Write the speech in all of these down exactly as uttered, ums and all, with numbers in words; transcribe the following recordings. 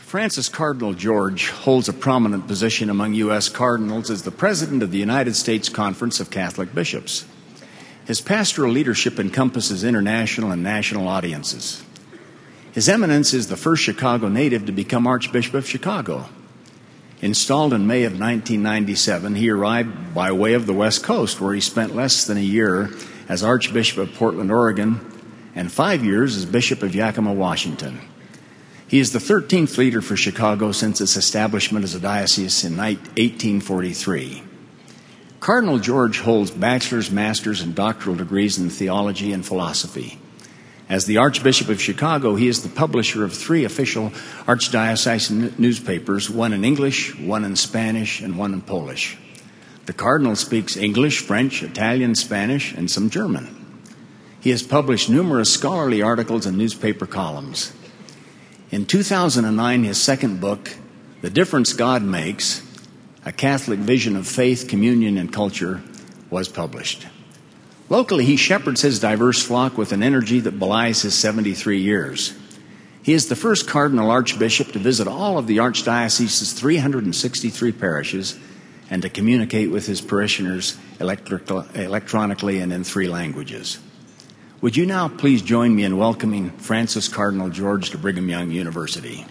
Francis Cardinal George holds a prominent position among U S cardinals as the president of the United States Conference of Catholic Bishops. His pastoral leadership encompasses international and national audiences. His Eminence is the first Chicago native to become Archbishop of Chicago. Installed in May of nineteen ninety-seven, he arrived by way of the West Coast, where he spent less than a year as Archbishop of Portland, Oregon, and five years as Bishop of Yakima, Washington. He is the thirteenth leader for Chicago since its establishment as a diocese in eighteen forty-three. Cardinal George holds bachelor's, master's, and doctoral degrees in theology and philosophy. As the Archbishop of Chicago, he is the publisher of three official archdiocesan newspapers, one in English, one in Spanish, and one in Polish. The Cardinal speaks English, French, Italian, Spanish, and some German. He has published numerous scholarly articles and newspaper columns. In two thousand nine, his second book, The Difference God Makes, A Catholic Vision of Faith, Communion, and Culture, was published. Locally, he shepherds his diverse flock with an energy that belies his seventy-three years. He is the first Cardinal Archbishop to visit all of the Archdiocese's three hundred sixty-three parishes and to communicate with his parishioners electric- electronically and in three languages. Would you now please join me in welcoming Francis Cardinal George to Brigham Young University?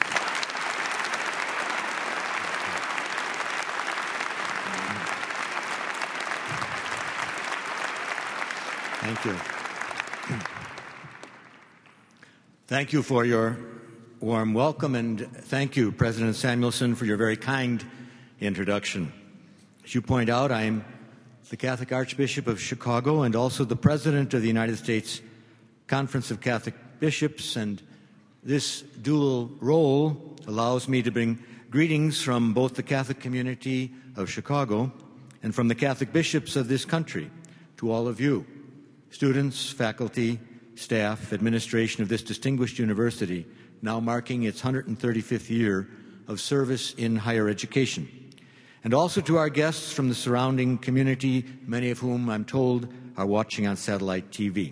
Thank you. Thank you for your warm welcome, and thank you, President Samuelson, for your very kind introduction. As you point out, I am the Catholic Archbishop of Chicago and also the President of the United States Conference of Catholic Bishops, and this dual role allows me to bring greetings from both the Catholic community of Chicago and from the Catholic bishops of this country to all of you, students, faculty, staff, administration of this distinguished university, now marking its one hundred thirty-fifth year of service in higher education. And also to our guests from the surrounding community, many of whom, I'm told, are watching on satellite T V.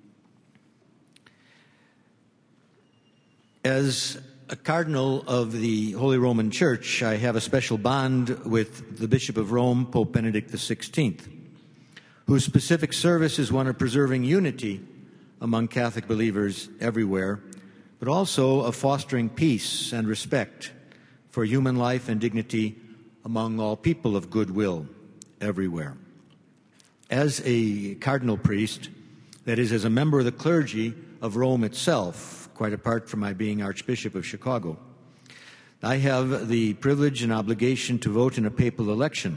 As a cardinal of the Holy Roman Church, I have a special bond with the Bishop of Rome, Pope Benedict the sixteenth, whose specific service is one of preserving unity among Catholic believers everywhere, but also of fostering peace and respect for human life and dignity among all people of goodwill everywhere. As a cardinal priest, that is, as a member of the clergy of Rome itself, quite apart from my being Archbishop of Chicago, I have the privilege and obligation to vote in a papal election.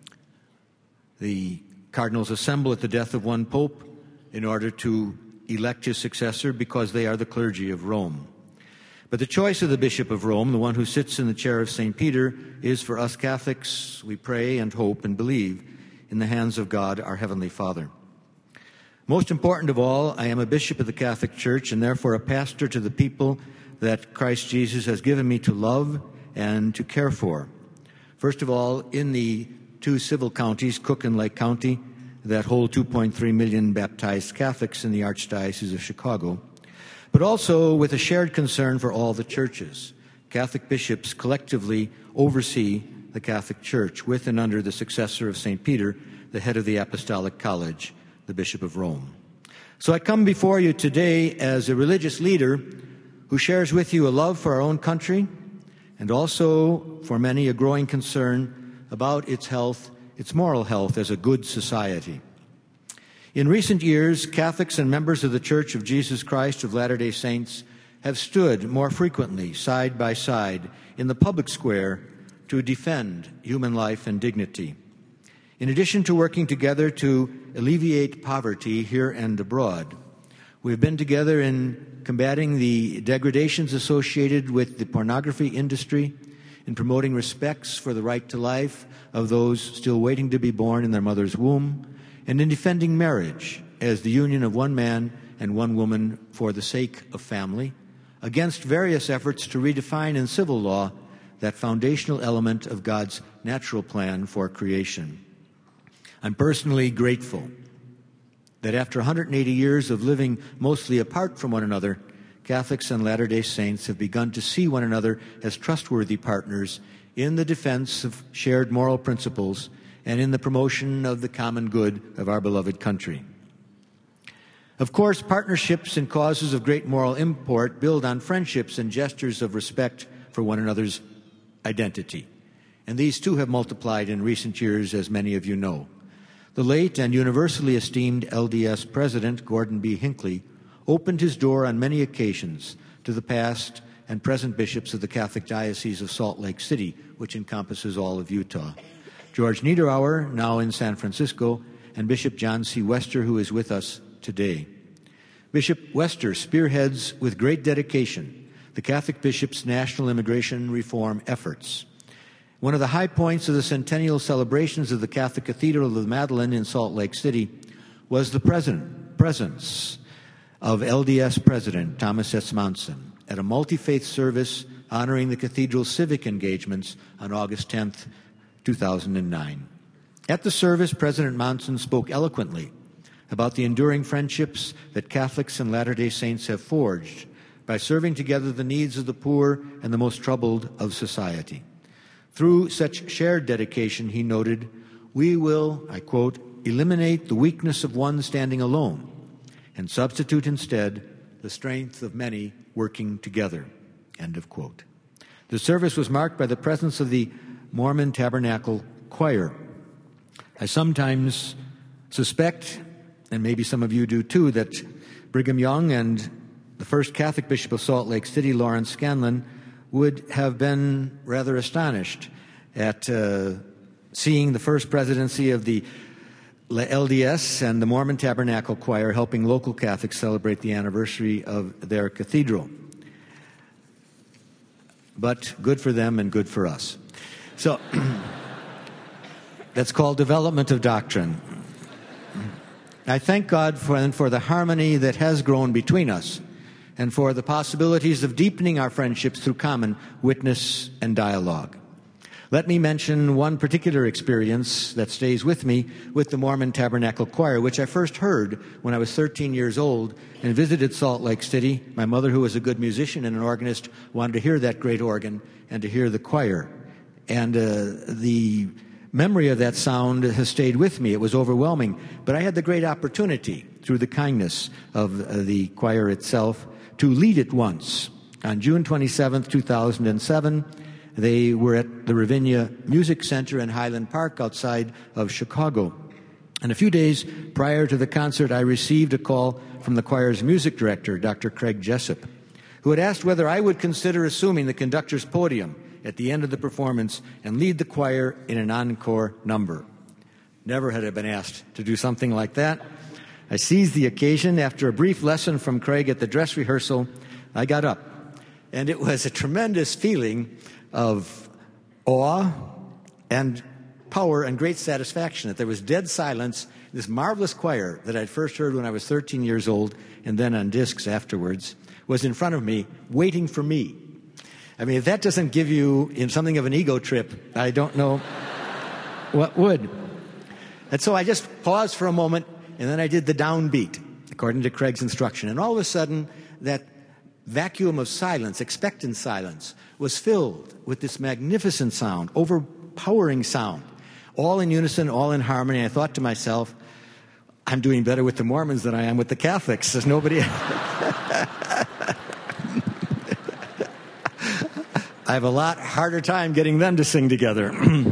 The cardinals assemble at the death of one pope in order to elect his successor because they are the clergy of Rome. But the choice of the Bishop of Rome, the one who sits in the chair of Saint Peter, is for us Catholics, we pray and hope and believe, in the hands of God, our Heavenly Father. Most important of all, I am a bishop of the Catholic Church and therefore a pastor to the people that Christ Jesus has given me to love and to care for. First of all, in the two civil counties, Cook and Lake County, that hold two point three million baptized Catholics in the Archdiocese of Chicago, but also with a shared concern for all the churches. Catholic bishops collectively oversee the Catholic Church with and under the successor of Saint Peter, the head of the Apostolic College, the Bishop of Rome. So I come before you today as a religious leader who shares with you a love for our own country and also, for many, a growing concern about its health, its moral health as a good society. In recent years, Catholics and members of the Church of Jesus Christ of Latter-day Saints have stood more frequently side by side in the public square to defend human life and dignity. In addition to working together to alleviate poverty here and abroad, we've been together in combating the degradations associated with the pornography industry, in promoting respects for the right to life of those still waiting to be born in their mother's womb, and in defending marriage as the union of one man and one woman for the sake of family, against various efforts to redefine in civil law that foundational element of God's natural plan for creation. I'm personally grateful that after one hundred eighty years of living mostly apart from one another, Catholics and Latter-day Saints have begun to see one another as trustworthy partners in the defense of shared moral principles and in the promotion of the common good of our beloved country. Of course, partnerships in causes of great moral import build on friendships and gestures of respect for one another's identity. And these too have multiplied in recent years, as many of you know. The late and universally esteemed L D S President, Gordon B. Hinckley, opened his door on many occasions to the past and present bishops of the Catholic Diocese of Salt Lake City, which encompasses all of Utah. George Niederauer, now in San Francisco, and Bishop John C. Wester, who is with us today. Bishop Wester spearheads with great dedication the Catholic bishops' national immigration reform efforts. One of the high points of the centennial celebrations of the Catholic Cathedral of the Madeleine in Salt Lake City was the present, presence of L D S President Thomas S. Monson at a multi-faith service honoring the cathedral's civic engagements on August tenth, two thousand nine. At the service, President Monson spoke eloquently about the enduring friendships that Catholics and Latter-day Saints have forged by serving together the needs of the poor and the most troubled of society. Through such shared dedication, he noted, we will, I quote, eliminate the weakness of one standing alone and substitute instead the strength of many working together, end of quote. The service was marked by the presence of the Mormon Tabernacle Choir. I sometimes suspect, and maybe some of you do too, that Brigham Young and the first Catholic Bishop of Salt Lake City, Lawrence Scanlon, would have been rather astonished at uh, seeing the first presidency of the L D S and the Mormon Tabernacle Choir helping local Catholics celebrate the anniversary of their cathedral. But good for them and good for us. So that's called development of doctrine. I thank God for, for the harmony that has grown between us and for the possibilities of deepening our friendships through common witness and dialogue. Let me mention one particular experience that stays with me with the Mormon Tabernacle Choir, which I first heard when I was thirteen years old and visited Salt Lake City. My mother, who was a good musician and an organist, wanted to hear that great organ and to hear the choir. And uh, the memory of that sound has stayed with me. It was overwhelming. But I had the great opportunity, through the kindness of uh, the choir itself, to lead it once. On June twenty-seventh, two thousand seven, they were at the Ravinia Music Center in Highland Park outside of Chicago. And a few days prior to the concert, I received a call from the choir's music director, Doctor Craig Jessup, who had asked whether I would consider assuming the conductor's podium at the end of the performance and lead the choir in an encore number. Never had I been asked to do something like that. I seized the occasion. After a brief lesson from Craig at the dress rehearsal, I got up. And it was a tremendous feeling of awe and power and great satisfaction that there was dead silence. This marvelous choir that I'd first heard when I was thirteen years old and then on discs afterwards was in front of me, waiting for me. I mean, if that doesn't give you in something of an ego trip, I don't know what would. And so I just paused for a moment, and then I did the downbeat, according to Craig's instruction. And all of a sudden, that vacuum of silence, expectant silence, was filled with this magnificent sound, overpowering sound, all in unison, all in harmony. I thought to myself, I'm doing better with the Mormons than I am with the Catholics. There's nobody... I have a lot harder time getting them to sing together.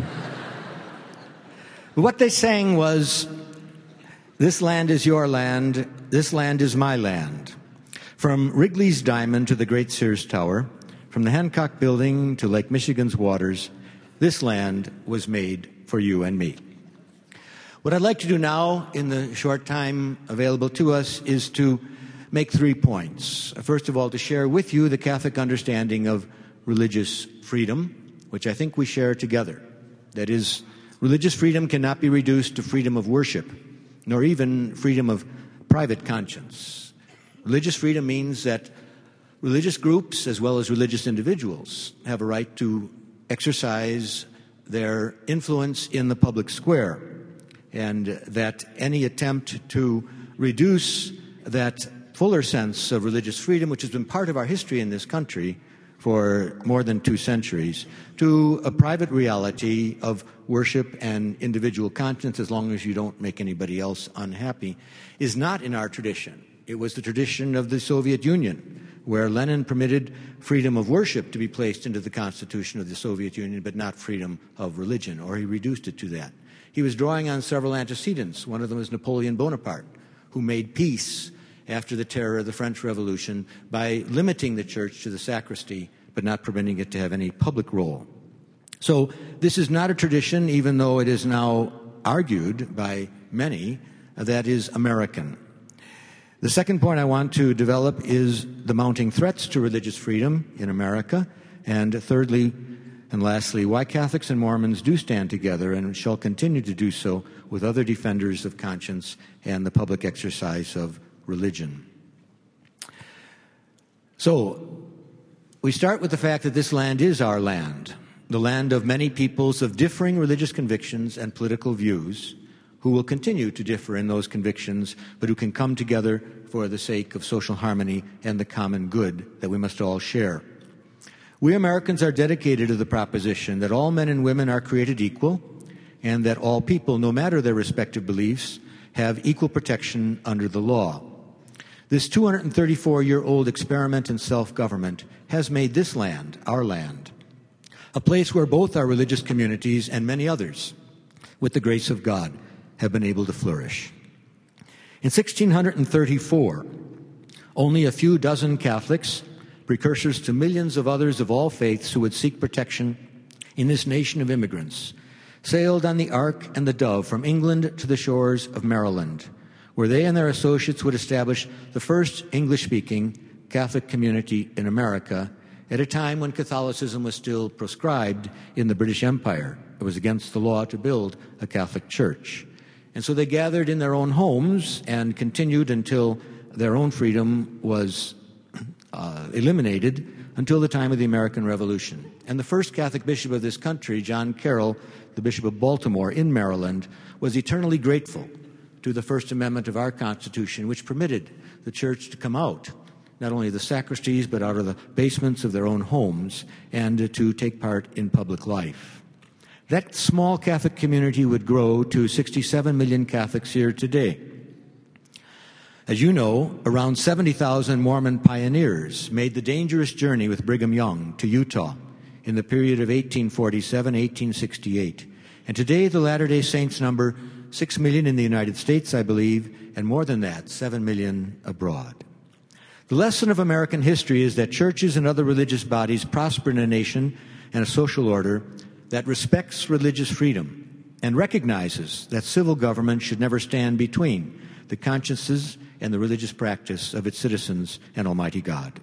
What they sang was, this land is your land, this land is my land. From Wrigley's Diamond to the Great Sears Tower, from the Hancock Building to Lake Michigan's waters, this land was made for you and me. What I'd like to do now, in the short time available to us, is to make three points. First of all, to share with you the Catholic understanding of religious freedom, which I think we share together. That is, religious freedom cannot be reduced to freedom of worship, nor even freedom of private conscience. Religious freedom means that religious groups, as well as religious individuals, have a right to exercise their influence in the public square, and that any attempt to reduce that fuller sense of religious freedom, which has been part of our history in this country for more than two centuries, to a private reality of worship and individual conscience, as long as you don't make anybody else unhappy, is not in our tradition. It was the tradition of the Soviet Union, where Lenin permitted freedom of worship to be placed into the Constitution of the Soviet Union, but not freedom of religion, or he reduced it to that. He was drawing on several antecedents. One of them was Napoleon Bonaparte, who made peace after the terror of the French Revolution by limiting the church to the sacristy, but not permitting it to have any public role. So this is not a tradition, even though it is now argued by many, that is American. The second point I want to develop is the mounting threats to religious freedom in America. And thirdly, and lastly, why Catholics and Mormons do stand together and shall continue to do so with other defenders of conscience and the public exercise of religion. So, we start with the fact that this land is our land, the land of many peoples of differing religious convictions and political views, who will continue to differ in those convictions, but who can come together for the sake of social harmony and the common good that we must all share. We Americans are dedicated to the proposition that all men and women are created equal, and that all people, no matter their respective beliefs, have equal protection under the law. This two hundred thirty-four-year-old experiment in self-government has made this land, our land, a place where both our religious communities and many others, with the grace of God, have been able to flourish. In sixteen thirty-four, only a few dozen Catholics, precursors to millions of others of all faiths who would seek protection in this nation of immigrants, sailed on the Ark and the Dove from England to the shores of Maryland, where they and their associates would establish the first English-speaking Catholic community in America at a time when Catholicism was still proscribed in the British Empire. It was against the law to build a Catholic church. And so they gathered in their own homes and continued until their own freedom was uh, eliminated until the time of the American Revolution. And the first Catholic bishop of this country, John Carroll, the Bishop of Baltimore in Maryland, was eternally grateful to the First Amendment of our Constitution, which permitted the church to come out, not only the sacristies, but out of the basements of their own homes, and to take part in public life. That small Catholic community would grow to sixty-seven million Catholics here today. As you know, around seventy thousand Mormon pioneers made the dangerous journey with Brigham Young to Utah in the period of eighteen forty-seven to eighteen sixty-eight. And today the Latter-day Saints number six million in the United States, I believe, and more than that, seven million abroad. The lesson of American history is that churches and other religious bodies prosper in a nation and a social order that respects religious freedom and recognizes that civil government should never stand between the consciences and the religious practice of its citizens and Almighty God.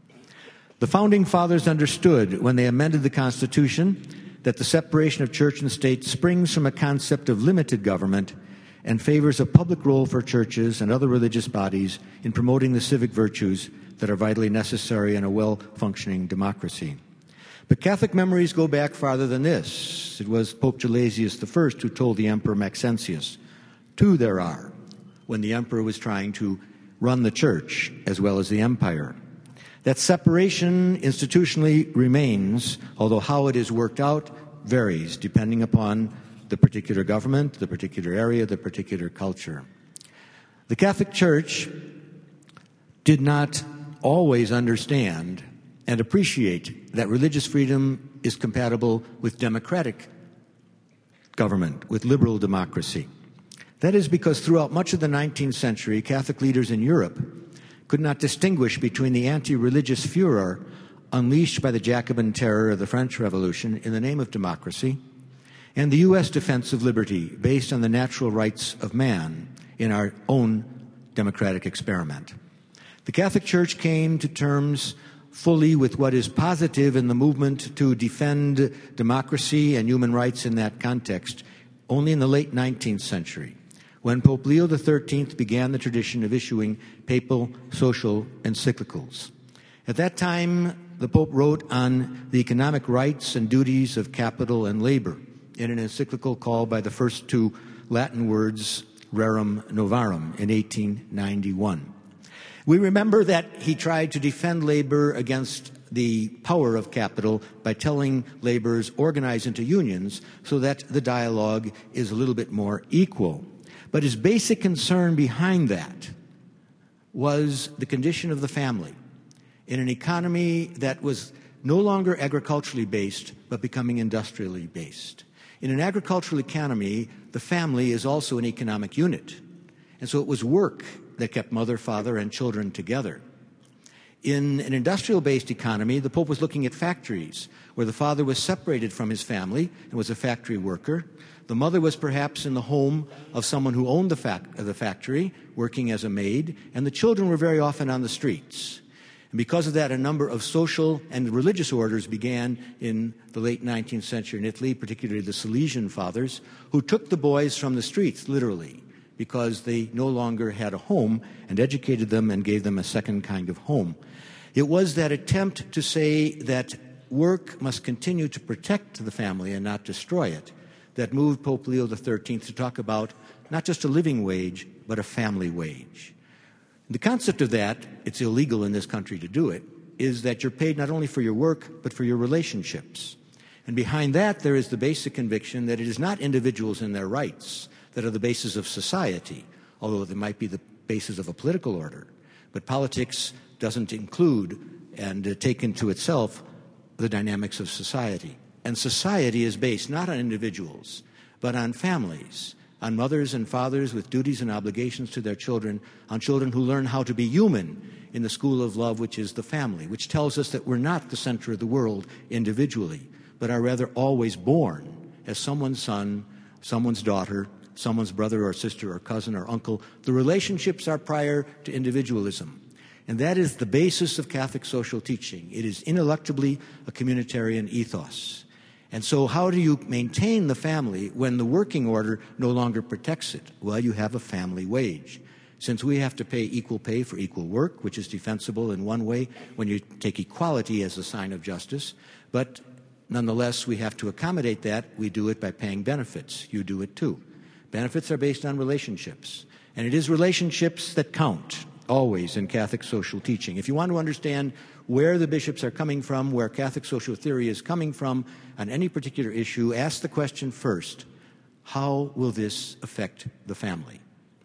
The Founding Fathers understood when they amended the Constitution that the separation of church and state springs from a concept of limited government and favors a public role for churches and other religious bodies in promoting the civic virtues that are vitally necessary in a well-functioning democracy. But Catholic memories go back farther than this. It was Pope Gelasius the First who told the Emperor Maxentius, "Two there are," when the emperor was trying to run the church as well as the empire. That separation institutionally remains, although how it is worked out varies depending upon the particular government, the particular area, the particular culture. The Catholic Church did not always understand and appreciate that religious freedom is compatible with democratic government, with liberal democracy. That is because throughout much of the nineteenth century, Catholic leaders in Europe could not distinguish between the anti-religious furor unleashed by the Jacobin terror of the French Revolution in the name of democracy and the U S defense of liberty based on the natural rights of man in our own democratic experiment. The Catholic Church came to terms fully with what is positive in the movement to defend democracy and human rights in that context only in the late nineteenth century, when Pope Leo the thirteenth began the tradition of issuing papal social encyclicals. At that time, the Pope wrote on the economic rights and duties of capital and labor in an encyclical called by the first two Latin words Rerum Novarum in eighteen ninety-one. We remember that he tried to defend labor against the power of capital by telling laborers organize into unions so that the dialogue is a little bit more equal. But his basic concern behind that was the condition of the family in an economy that was no longer agriculturally based, but becoming industrially based. In an agricultural economy, the family is also an economic unit. And so it was work that kept mother, father, and children together. In an industrial-based economy, the Pope was looking at factories, where the father was separated from his family and was a factory worker. The mother was perhaps in the home of someone who owned the, fac- the factory, working as a maid, and the children were very often on the streets. And because of that, a number of social and religious orders began in the late nineteenth century in Italy, particularly the Salesian fathers, who took the boys from the streets, literally, because they no longer had a home, and educated them and gave them a second kind of home. It was that attempt to say that work must continue to protect the family and not destroy it that moved Pope Leo the thirteenth to talk about not just a living wage, but a family wage. The concept of that, it's illegal in this country to do it, is that you're paid not only for your work, but for your relationships. And behind that, there is the basic conviction that it is not individuals and their rights that are the basis of society, although they might be the basis of a political order. But politics doesn't include and uh, take into itself the dynamics of society. And society is based not on individuals, but on families, on mothers and fathers with duties and obligations to their children, on children who learn how to be human in the school of love, which is the family, which tells us that we're not the center of the world individually, but are rather always born as someone's son, someone's daughter, someone's brother or sister or cousin or uncle. The relationships are prior to individualism. And that is the basis of Catholic social teaching. It is ineluctably a communitarian ethos. And so how do you maintain the family when the working order no longer protects it? Well, you have a family wage. Since we have to pay equal pay for equal work, which is defensible in one way when you take equality as a sign of justice, but nonetheless we have to accommodate that. We do it by paying benefits. You do it too. Benefits are based on relationships. And it is relationships that count, always, in Catholic social teaching. If you want to understand where the bishops are coming from, where Catholic social theory is coming from on any particular issue, ask the question first, how will this affect the family?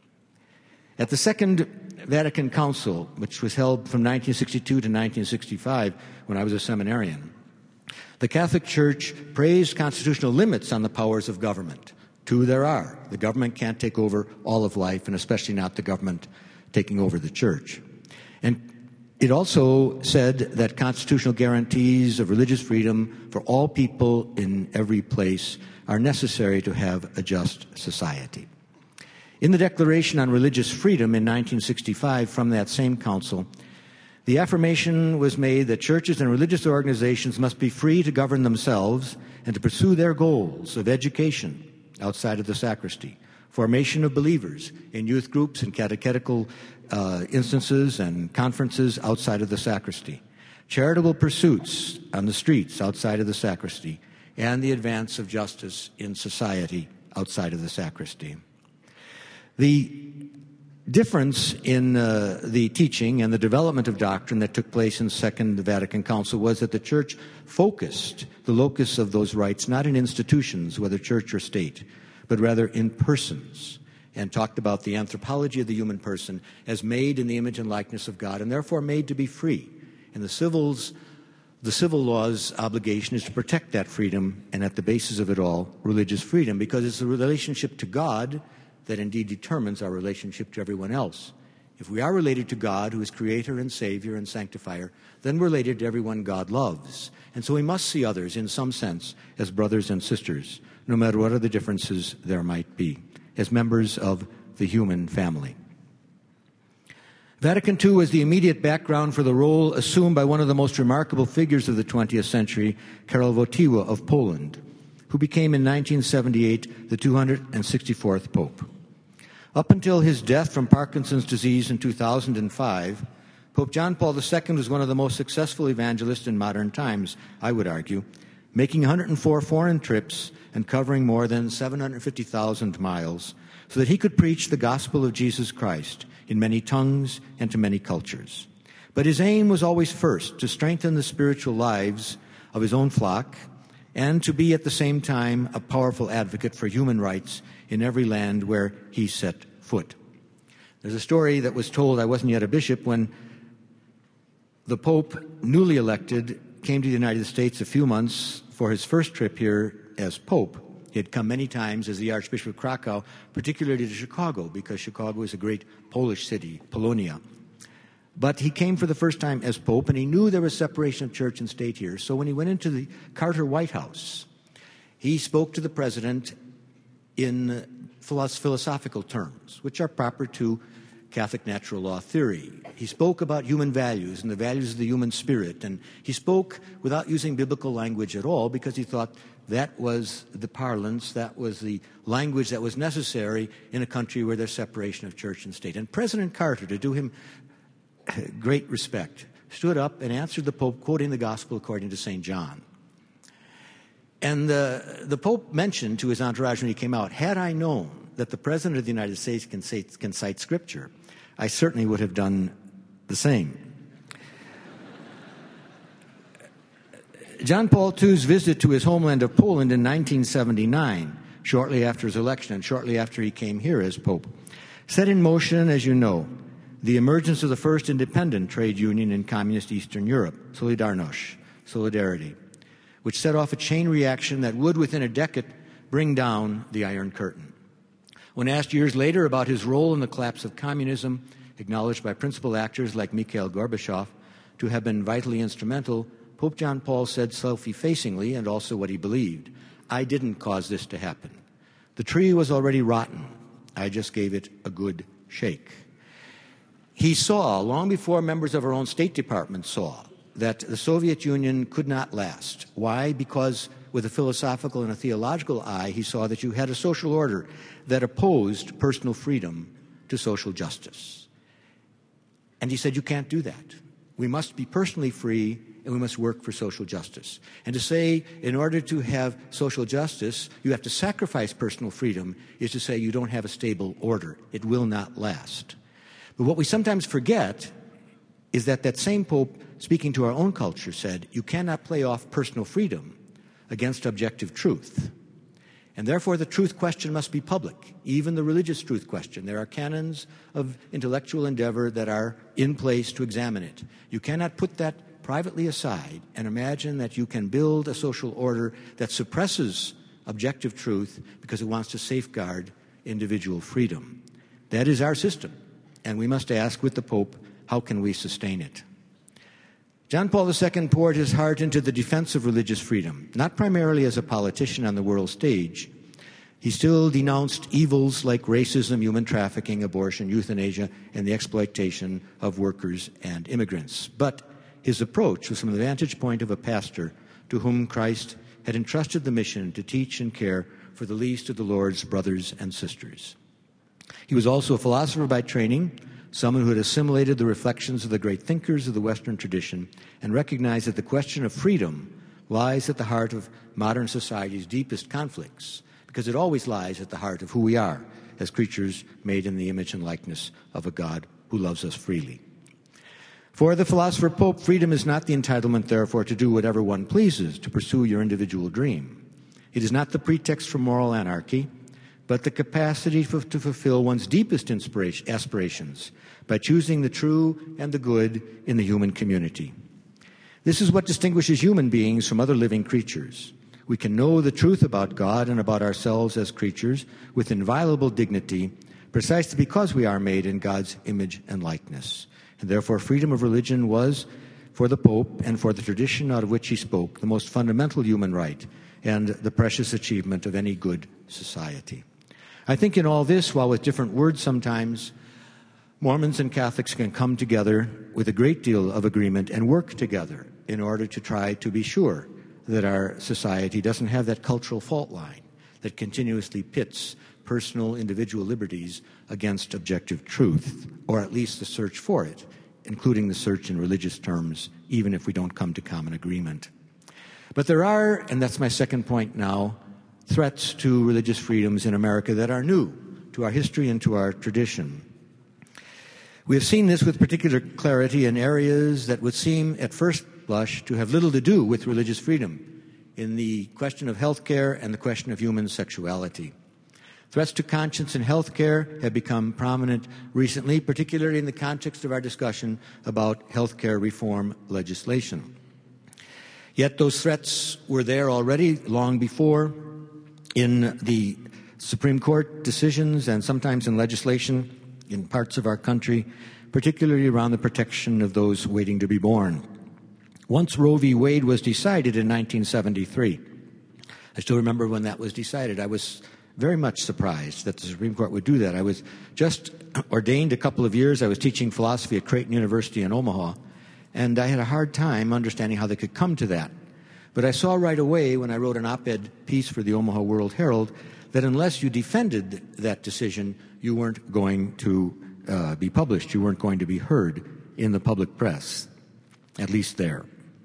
At the Second Vatican Council, which was held from nineteen sixty-two to nineteen sixty-five, when I was a seminarian, the Catholic Church praised constitutional limits on the powers of government. Two there are. The government can't take over all of life, and especially not the government taking over the church. And it also said that constitutional guarantees of religious freedom for all people in every place are necessary to have a just society. In the Declaration on Religious Freedom in nineteen sixty-five from that same council, the affirmation was made that churches and religious organizations must be free to govern themselves and to pursue their goals of education outside of the sacristy, formation of believers in youth groups and catechetical uh, instances and conferences outside of the sacristy, charitable pursuits on the streets outside of the sacristy, and the advance of justice in society outside of the sacristy. The difference in uh, the teaching and the development of doctrine that took place in the Second Vatican Council was that the Church focused the locus of those rights not in institutions, whether church or state, but rather in persons, and talked about the anthropology of the human person as made in the image and likeness of God, and therefore made to be free. And the civils, the civil law's obligation is to protect that freedom, and at the basis of it all, religious freedom, because it's the relationship to God that indeed determines our relationship to everyone else. If we are related to God, who is creator and savior and sanctifier, then we're related to everyone God loves. And so we must see others, in some sense, as brothers and sisters, no matter what other differences there might be, as members of the human family. Vatican Two was the immediate background for the role assumed by one of the most remarkable figures of the twentieth century, Karol Wojtyła of Poland, who became in nineteen seventy-eight the two hundred sixty-fourth Pope. Up until his death from Parkinson's disease in two thousand five, Pope John Paul the Second was one of the most successful evangelists in modern times, I would argue, making one hundred four foreign trips and covering more than seven hundred fifty thousand miles, so that he could preach the gospel of Jesus Christ in many tongues and to many cultures. But his aim was always first to strengthen the spiritual lives of his own flock and to be at the same time a powerful advocate for human rights in every land where he set foot. There's a story that was told, I wasn't yet a bishop, when the Pope, newly elected, came to the United States a few months for his first trip here as Pope. He had come many times as the Archbishop of Krakow, particularly to Chicago, because Chicago is a great Polish city, Polonia. But he came for the first time as Pope, and he knew there was separation of church and state here. So when he went into the Carter White House, he spoke to the president in philosophical terms, which are proper to Catholic natural law theory. He spoke about human values and the values of the human spirit, and he spoke without using biblical language at all because he thought that was the parlance, that was the language that was necessary in a country where there's separation of church and state. And President Carter, to do him great respect, stood up and answered the Pope, quoting the Gospel according to Saint John. And the, the Pope mentioned to his entourage when he came out, had I known that the President of the United States can, say, can cite Scripture, I certainly would have done the same. John Paul the Second's visit to his homeland of Poland in nineteen seventy-nine, shortly after his election and shortly after he came here as Pope, set in motion, as you know, the emergence of the first independent trade union in communist Eastern Europe, Solidarność, Solidarity, which set off a chain reaction that would, within a decade, bring down the Iron Curtain. When asked years later about his role in the collapse of communism, acknowledged by principal actors like Mikhail Gorbachev to have been vitally instrumental, Pope John Paul said self-effacingly, and also what he believed, I didn't cause this to happen. The tree was already rotten. I just gave it a good shake. He saw, long before members of our own State Department saw, that the Soviet Union could not last. Why? Because with a philosophical and a theological eye, he saw that you had a social order that opposed personal freedom to social justice. And he said, you can't do that. We must be personally free, and we must work for social justice. And to say, in order to have social justice, you have to sacrifice personal freedom, is to say you don't have a stable order. It will not last. But what we sometimes forget is that that same Pope, speaking to our own culture, said, you cannot play off personal freedom against objective truth. And therefore, the truth question must be public, even the religious truth question. There are canons of intellectual endeavor that are in place to examine it. You cannot put that privately aside and imagine that you can build a social order that suppresses objective truth because it wants to safeguard individual freedom. That is our system, and we must ask with the Pope, how can we sustain it? John Paul the Second poured his heart into the defense of religious freedom, not primarily as a politician on the world stage. He still denounced evils like racism, human trafficking, abortion, euthanasia, and the exploitation of workers and immigrants. But his approach was from the vantage point of a pastor to whom Christ had entrusted the mission to teach and care for the least of the Lord's brothers and sisters. He was also a philosopher by training, someone who had assimilated the reflections of the great thinkers of the Western tradition and recognized that the question of freedom lies at the heart of modern society's deepest conflicts, because it always lies at the heart of who we are as creatures made in the image and likeness of a God who loves us freely. For the philosopher Pope, freedom is not the entitlement, therefore, to do whatever one pleases, to pursue your individual dream. It is not the pretext for moral anarchy, but the capacity for, to fulfill one's deepest inspiration, aspirations by choosing the true and the good in the human community. This is what distinguishes human beings from other living creatures. We can know the truth about God and about ourselves as creatures with inviolable dignity, precisely because we are made in God's image and likeness. And therefore, freedom of religion was, for the Pope and for the tradition out of which he spoke, the most fundamental human right and the precious achievement of any good society. I think in all this, while with different words sometimes, Mormons and Catholics can come together with a great deal of agreement and work together in order to try to be sure that our society doesn't have that cultural fault line that continuously pits personal individual liberties against objective truth, or at least the search for it, including the search in religious terms, even if we don't come to common agreement. But there are, and that's my second point now, threats to religious freedoms in America that are new to to our history and to our tradition. We have seen this with particular clarity in areas that would seem at first blush to have little to do with religious freedom, in the question of health care and the question of human sexuality. Threats to conscience in health care have become prominent recently, particularly in the context of our discussion about health care reform legislation. Yet those threats were there already long before in the Supreme Court decisions and sometimes in legislation in parts of our country, particularly around the protection of those waiting to be born. Once Roe v. Wade was decided in nineteen seventy-three, I still remember when that was decided. I was very much surprised that the Supreme Court would do that. I was just ordained a couple of years. I was teaching philosophy at Creighton University in Omaha, and I had a hard time understanding how they could come to that. But I saw right away when I wrote an op-ed piece for the Omaha World Herald that unless you defended that decision, you weren't going to uh, be published. You weren't going to be heard in the public press, at least there.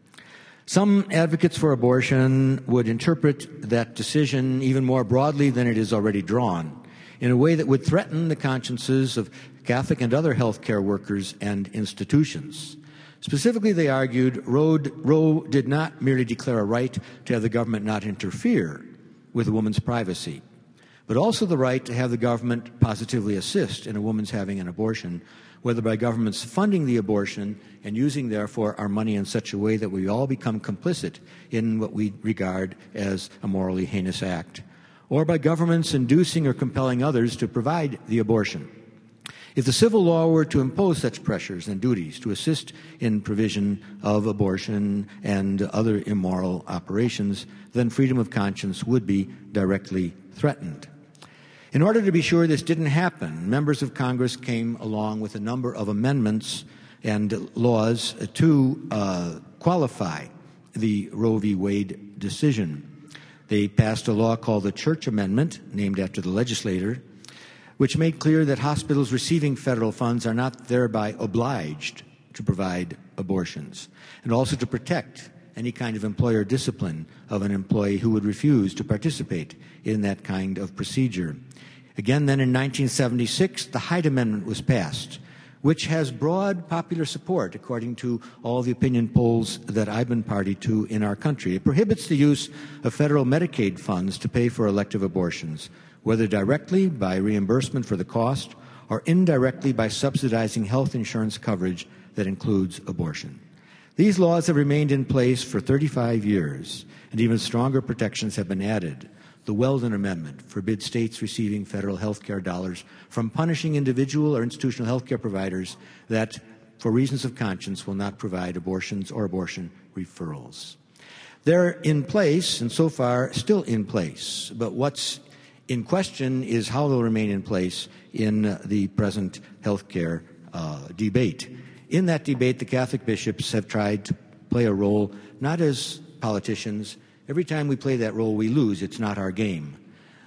Some advocates for abortion would interpret that decision even more broadly than it is already drawn, in a way that would threaten the consciences of Catholic and other health care workers and institutions. Specifically, they argued Roe, Roe did not merely declare a right to have the government not interfere with a woman's privacy, but also the right to have the government positively assist in a woman's having an abortion, whether by governments funding the abortion and using, therefore, our money in such a way that we all become complicit in what we regard as a morally heinous act, or by governments inducing or compelling others to provide the abortion. If the civil law were to impose such pressures and duties to assist in provision of abortion and other immoral operations, then freedom of conscience would be directly threatened. In order to be sure this didn't happen, members of Congress came along with a number of amendments and laws to uh, qualify the Roe v. Wade decision. They passed a law called the Church Amendment, named after the legislator, which made clear that hospitals receiving federal funds are not thereby obliged to provide abortions, and also to protect any kind of employer discipline of an employee who would refuse to participate in that kind of procedure. Again, then in nineteen seventy-six, the Hyde Amendment was passed, which has broad popular support, according to all the opinion polls that I've been party to in our country. It prohibits the use of federal Medicaid funds to pay for elective abortions, whether directly by reimbursement for the cost or indirectly by subsidizing health insurance coverage that includes abortion. These laws have remained in place for thirty-five years, and even stronger protections have been added. The Weldon Amendment forbids states receiving federal health care dollars from punishing individual or institutional health care providers that, for reasons of conscience, will not provide abortions or abortion referrals. They're in place, and so far still in place, but what's in question is how they'll remain in place in the present health care uh, debate. In that debate, the Catholic bishops have tried to play a role, not as politicians. Every time we play that role, we lose. It's not our game.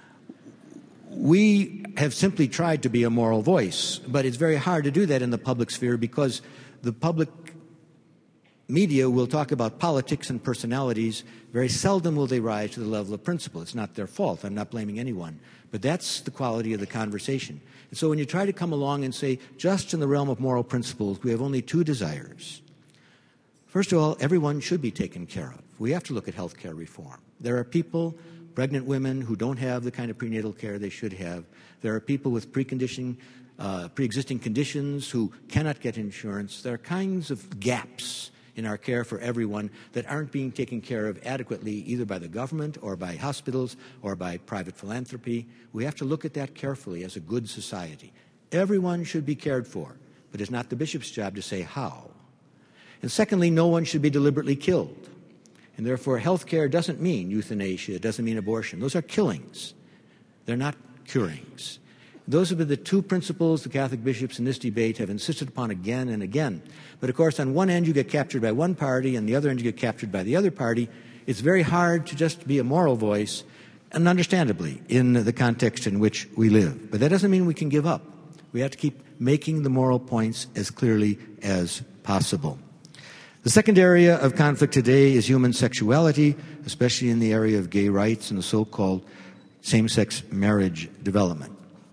We have simply tried to be a moral voice, but it's very hard to do that in the public sphere because the public media will talk about politics and personalities. Very seldom will they rise to the level of principle. It's not their fault. I'm not blaming anyone. But that's the quality of the conversation. And so when you try to come along and say, just in the realm of moral principles, we have only two desires. First of all, everyone should be taken care of. We have to look at health care reform. There are people, pregnant women, who don't have the kind of prenatal care they should have. There are people with preconditioning, uh, pre-existing conditions who cannot get insurance. There are kinds of gaps in our care for everyone that aren't being taken care of adequately either by the government or by hospitals or by private philanthropy. We have to look at that carefully as a good society. Everyone should be cared for, but it's not the bishop's job to say how. And secondly, no one should be deliberately killed. And therefore, health care doesn't mean euthanasia, it doesn't mean abortion. Those are killings. They're not curings. Those have been the two principles the Catholic bishops in this debate have insisted upon again and again. But of course, on one end you get captured by one party, and the other end you get captured by the other party. It's very hard to just be a moral voice, and understandably, in the context in which we live. But that doesn't mean we can give up. We have to keep making the moral points as clearly as possible. The second area of conflict today is human sexuality, especially in the area of gay rights and the so-called same-sex marriage development.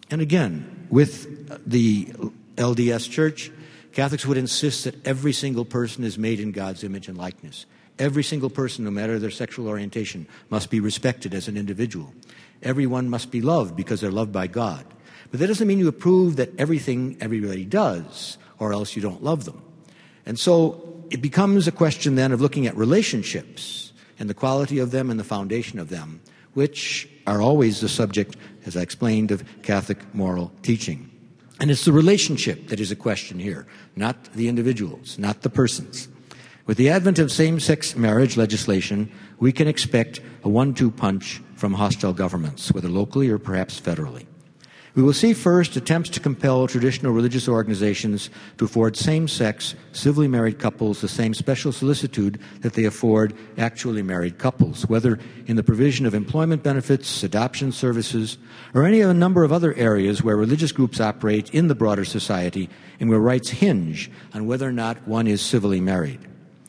And again, with the L D S Church, Catholics would insist that every single person is made in God's image and likeness. Every single person, no matter their sexual orientation, must be respected as an individual. Everyone must be loved because they're loved by God. But that doesn't mean you approve that everything everybody does, or else you don't love them. And so it becomes a question then of looking at relationships and the quality of them and the foundation of them, which are always the subject, as I explained, of Catholic moral teaching. And it's the relationship that is a question here, not the individuals, not the persons. With the advent of same-sex marriage legislation, we can expect a one two punch from hostile governments, whether locally or perhaps federally. We will see first attempts to compel traditional religious organizations to afford same-sex, civilly married couples the same special solicitude that they afford actually married couples, whether in the provision of employment benefits, adoption services, or any of a number of other areas where religious groups operate in the broader society and where rights hinge on whether or not one is civilly married.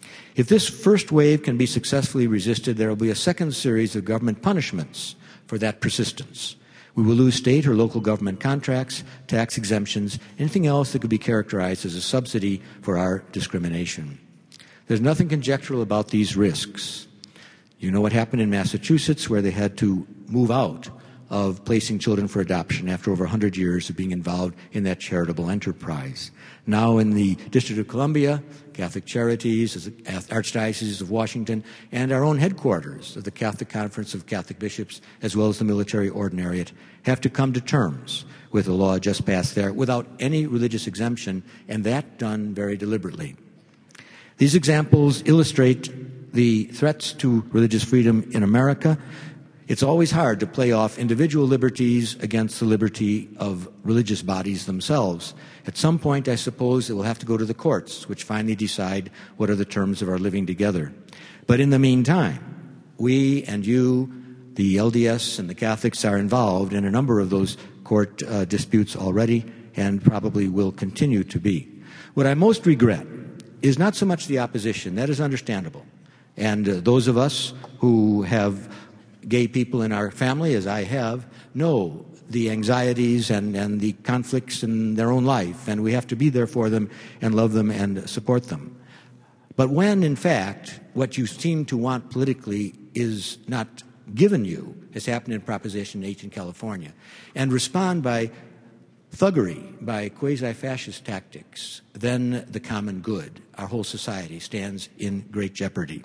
If this first wave can be successfully resisted, there will be a second series of government punishments for that persistence. We will lose state or local government contracts, tax exemptions, anything else that could be characterized as a subsidy for our discrimination. There's nothing conjectural about these risks. You know what happened in Massachusetts, where they had to move out of placing children for adoption after over one hundred years of being involved in that charitable enterprise. Now in the District of Columbia, Catholic Charities, the Archdiocese of Washington, and our own headquarters of the Catholic Conference of Catholic Bishops, as well as the Military Ordinariate, have to come to terms with a law just passed there without any religious exemption, and that done very deliberately. These examples illustrate the threats to religious freedom in America. It's always hard to play off individual liberties against the liberty of religious bodies themselves. At some point, I suppose, it will have to go to the courts, which finally decide what are the terms of our living together. But in the meantime, we and you, the L D S and the Catholics, are involved in a number of those court uh, disputes already and probably will continue to be. What I most regret is not so much the opposition. That is understandable. And uh, those of us who have gay people in our family, as I have, know the anxieties and, and the conflicts in their own life, and we have to be there for them and love them and support them. But when, in fact, what you seem to want politically is not given you, as happened in Proposition eight in California, and respond by thuggery, by quasi-fascist tactics, then the common good, our whole society, stands in great jeopardy.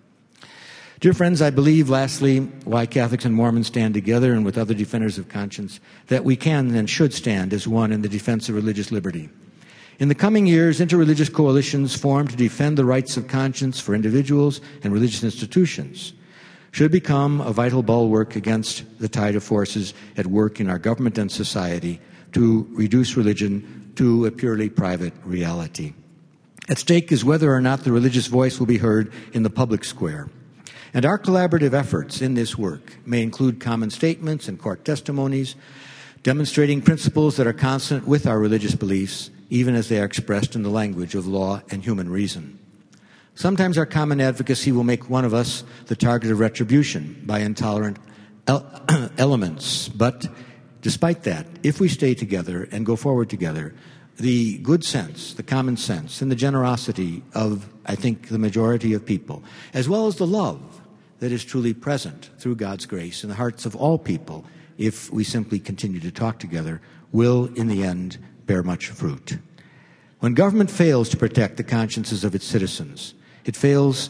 Dear friends, I believe, lastly, why Catholics and Mormons stand together and with other defenders of conscience, that we can and should stand as one in the defense of religious liberty. In the coming years, interreligious coalitions formed to defend the rights of conscience for individuals and religious institutions should become a vital bulwark against the tide of forces at work in our government and society to reduce religion to a purely private reality. At stake is whether or not the religious voice will be heard in the public square. And our collaborative efforts in this work may include common statements and court testimonies, demonstrating principles that are consonant with our religious beliefs, even as they are expressed in the language of law and human reason. Sometimes our common advocacy will make one of us the target of retribution by intolerant el- elements. But despite that, if we stay together and go forward together, the good sense, the common sense, and the generosity of, I think, the majority of people, as well as the love that is truly present through God's grace in the hearts of all people, if we simply continue to talk together, will, in the end, bear much fruit. When government fails to protect the consciences of its citizens, it fails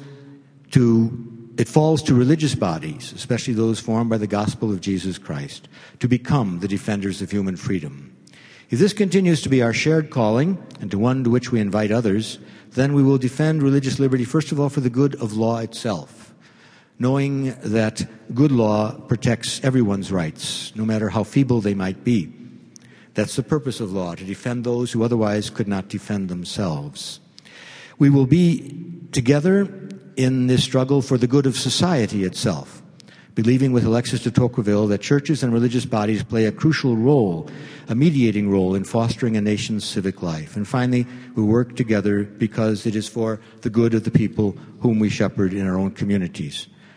to, it falls to religious bodies, especially those formed by the gospel of Jesus Christ, to become the defenders of human freedom. If this continues to be our shared calling, and to one to which we invite others, then we will defend religious liberty, first of all, for the good of law itself, knowing that good law protects everyone's rights, no matter how feeble they might be. That's the purpose of law, to defend those who otherwise could not defend themselves. We will be together in this struggle for the good of society itself, believing with Alexis de Tocqueville that churches and religious bodies play a crucial role, a mediating role in fostering a nation's civic life. And finally, we work together because it is for the good of the people whom we shepherd in our own communities.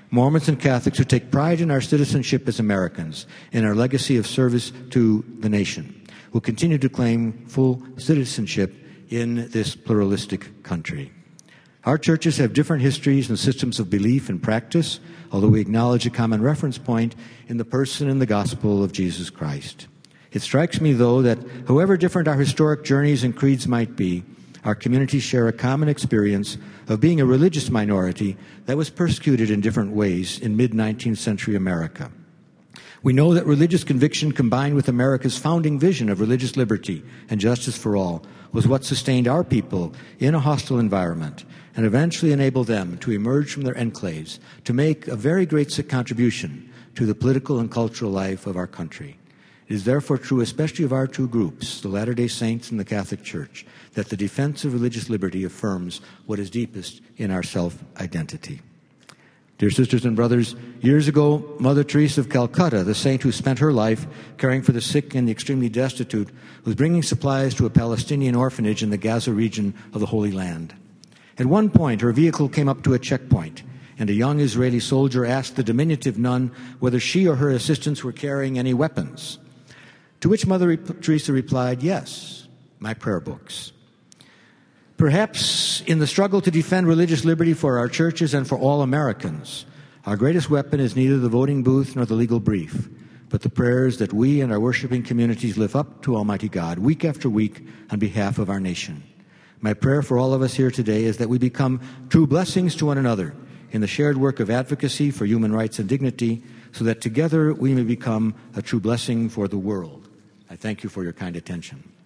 Mormons and Catholics who take pride in our citizenship as Americans and our legacy of service to the nation will continue to claim full citizenship in this pluralistic country. Our churches have different histories and systems of belief and practice, although we acknowledge a common reference point in the person and the gospel of Jesus Christ. It strikes me, though, that however different our historic journeys and creeds might be, our communities share a common experience of being a religious minority that was persecuted in different ways in mid-nineteenth century America. We know that religious conviction combined with America's founding vision of religious liberty and justice for all was what sustained our people in a hostile environment and eventually enabled them to emerge from their enclaves to make a very great contribution to the political and cultural life of our country. It is therefore true, especially of our two groups, the Latter-day Saints and the Catholic Church, that the defense of religious liberty affirms what is deepest in our self-identity. Dear sisters and brothers, years ago, Mother Teresa of Calcutta, the saint who spent her life caring for the sick and the extremely destitute, was bringing supplies to a Palestinian orphanage in the Gaza region of the Holy Land. At one point, her vehicle came up to a checkpoint, and a young Israeli soldier asked the diminutive nun whether she or her assistants were carrying any weapons. To which Mother Teresa replied, "Yes, my prayer books." Perhaps in the struggle to defend religious liberty for our churches and for all Americans, our greatest weapon is neither the voting booth nor the legal brief, but the prayers that we and our worshiping communities lift up to Almighty God week after week on behalf of our nation. My prayer for all of us here today is that we become true blessings to one another in the shared work of advocacy for human rights and dignity, so that together we may become a true blessing for the world. I thank you for your kind attention.